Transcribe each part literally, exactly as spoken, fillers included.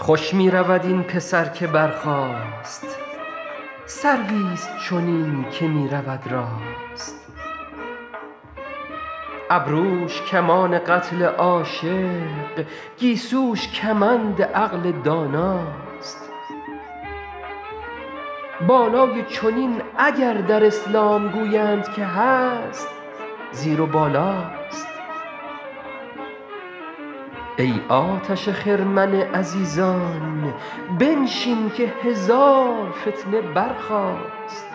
خوش می رود این پسر که برخاست، سرویست چنین که می رود راست. ابروش کمان قتل عاشق، گیسوش کمند عقل داناست. بالای چنین اگر در اسلام گویند که هست، زیر و بالاست. ای آتش خرمن عزیزان، بنشین که هزار فتنه برخاست.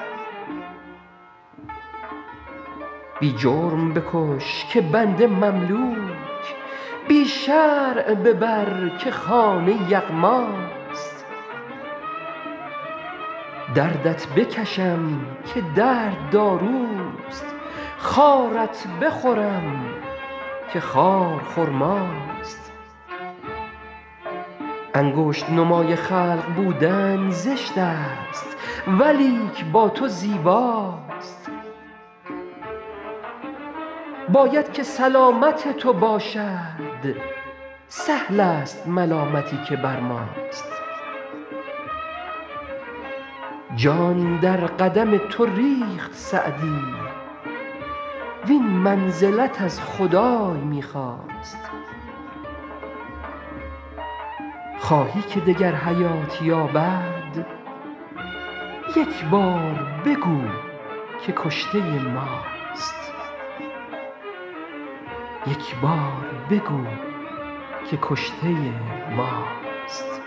بی جرم بکش که بنده مملوک، بی شرع ببر که خانه یغماست. دردت بکشم که درد داروست، خارت بخورم که خار خرماست. انگشت نمای خلق بودن زشت است، ولیک با تو زیباست. باید که سلامت تو باشد، سهل است ملامتی که بر ماست. جان در قدم تو ریخت سعدی، وین منزلت از خدای می خواست. خواهی که دگر حیات یابد، یک بار بگو که کشته ماست. یک بار بگو که کشته ماست.